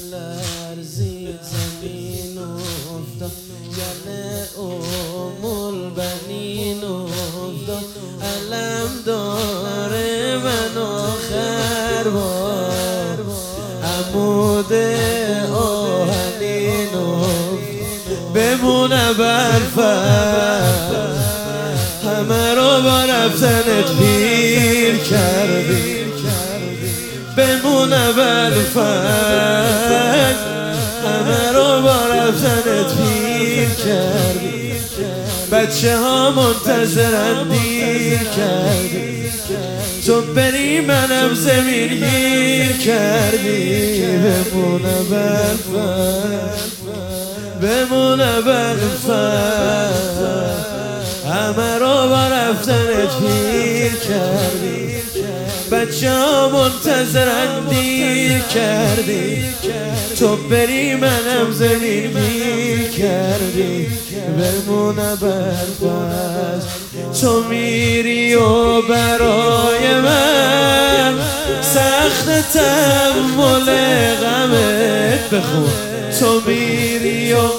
لرزید زمین افتاد، گله بنین افتاد، علم داره من آخر بار عمود آهنین افتاد، بمونه برفر همه رو با رفتنت پیر کردی، بمونه برفر همه رو با رفتنت پیر کردی، بچه ها منتظرن دیر کردی، تو بری منم زمین گیر کردی، بمونه برفر بمونه برفر همه رو با رفتنت پیر کردی، بچه ها منتظرن دیر کردی، تو بری منم زمین گیر کردی، بمونه برفر تو میری و برای من سخت تحمل غمت، بخون تو میری و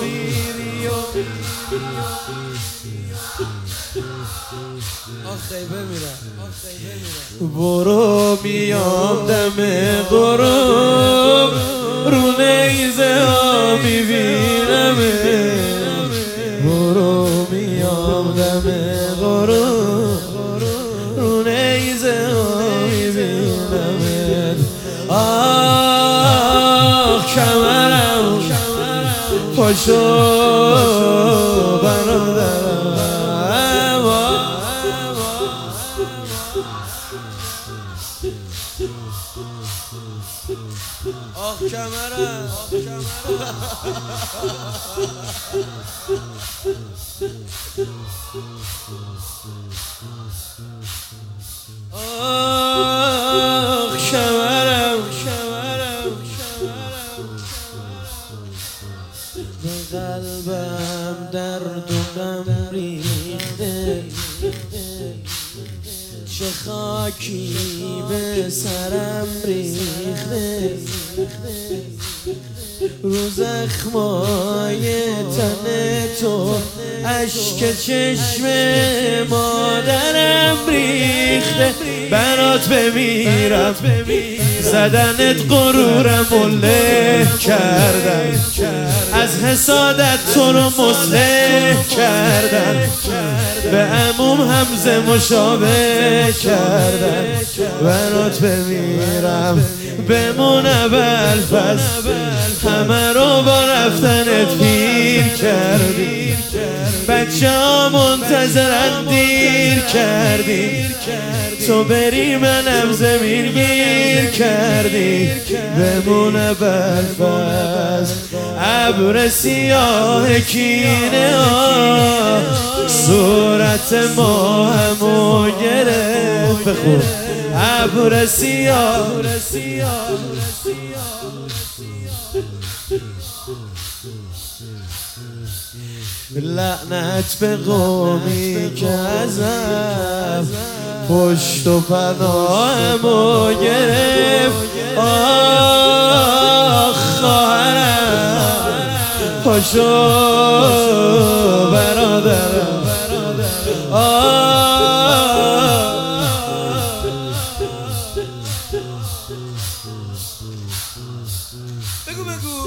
برو میام دم غروب رو نیزه ها میبینم، برو میام دم غروب رو نیزه ها میبینم، آه کمرم پاشو برادرم، آه کمرم آه کمرم به قلبم درد و غم ریخته، چه خاکی به سرم ریخته، رو زخمای تن تو اشک چشم مادرم ریخته، برات بمیرم زدنت غرورم و له کردم، از حسادت تو رو مسلح کردم، به عموم همزه مشابه کردم، برات بمیرم بمونه بلفظ همه رو با رفتنت پیر کردی، بچه ها منتظرن دیر کردی، تو بری منم زمین گیر کردی، بمونه بلفظ ابر سیاه کینه ها صورت ما همو گرفت، بخون ابر سیاه لعنت به قومی که ازم پشت و پناهمو گرفت، آه خواهرم پاشو برادرم، بگو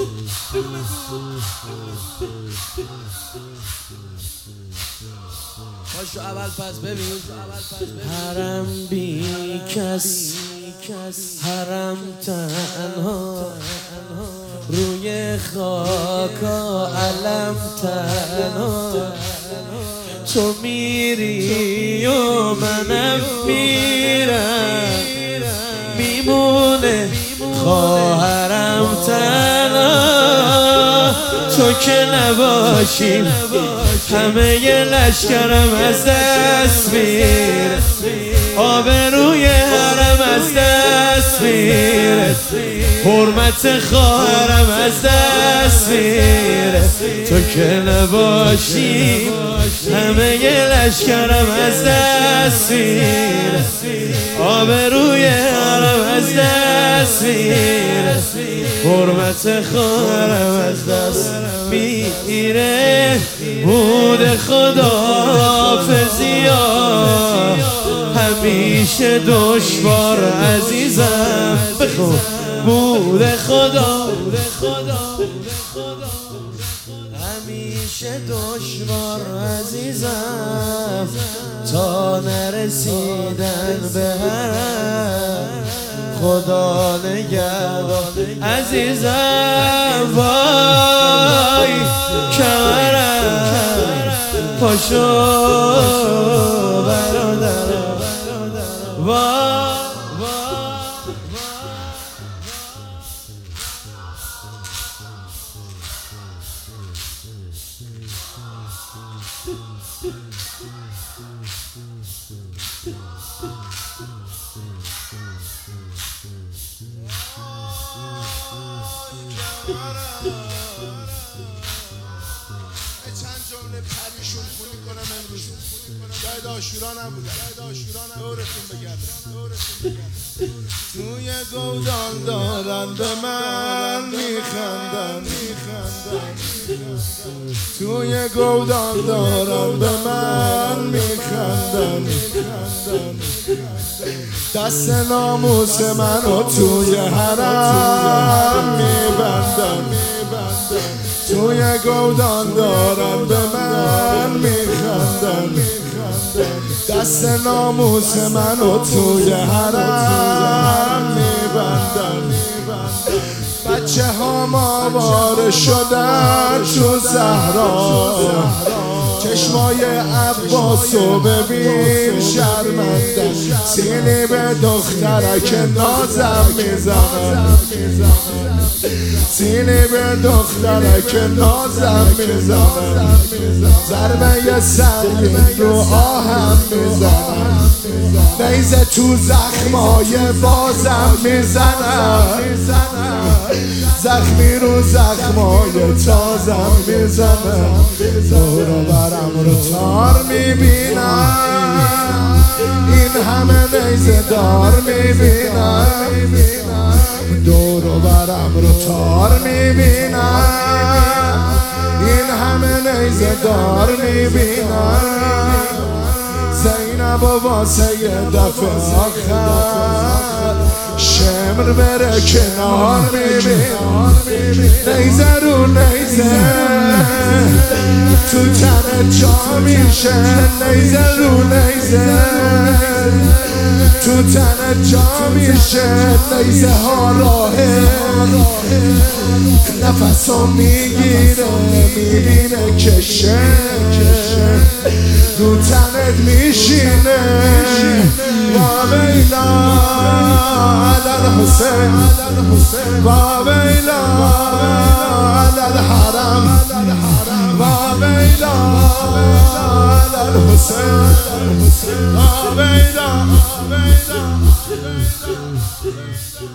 پاشو اول پس ببین، حرم بی کس حرم تنها روی خاکا علم تنها، تو میری و منم میرم، میمونه خواهرم تنها، تو که نباشیم همه ی لشکرم از دست میره، آبروی حرم از دست میره، حرمت خواهرم از دست میره. تو که نباشیم همه ی لشکرم از دست میره، آبروی حرم از دست میره، حرمت خواهرم از دست میره. بود خداحافظی ها همیشه دشوار عزیزم، بخون بود خدا همیشه دشوار عزیزم، تا نرسیدن به حرم خدا نگهدار عزیزم. وای کمرم پاشو برادرم، وای چند جمله پریشون خونی کنم امروز. شاید آشورا نبود، دورتون بگردم. توی گودان دارن به من میخندن، توی گودان دارن به من میخندن، دست ناموس منو توی حرم میبندن، توی گودان دارن به من میخندن، دست ناموس منو توی حرم میبندن. بچه ها ماواره شدن تو صحرا، چشمای عباسو ببین شرمندن، سینی به دخترک نازم میزنن، سینی به دخترک نازم میزنن، ضربه سنگین رو آهم میزنن، نیزه تو زخمای بازم میزنن، زخمی رو زخمای تازم میزنن، دور و برم رو تار میبینم، این همه نیزه دار میبینم، دور و برم رو تار میبینم، این همه نیزه دار میبینم. زینب و واسه یه دفعه آخر شمر بره کنار میبینم، نیزه رو نیزه تو تن جا میشه، نیزه رو نیزه تو تن جا میشه، نیزه ها راهه نفسو میگیره، میبینه کشه رو تنت میشینه. و ویلا علی الحسین، و ویلا علی الحرم، و ویلا علی الحسین، و ویلا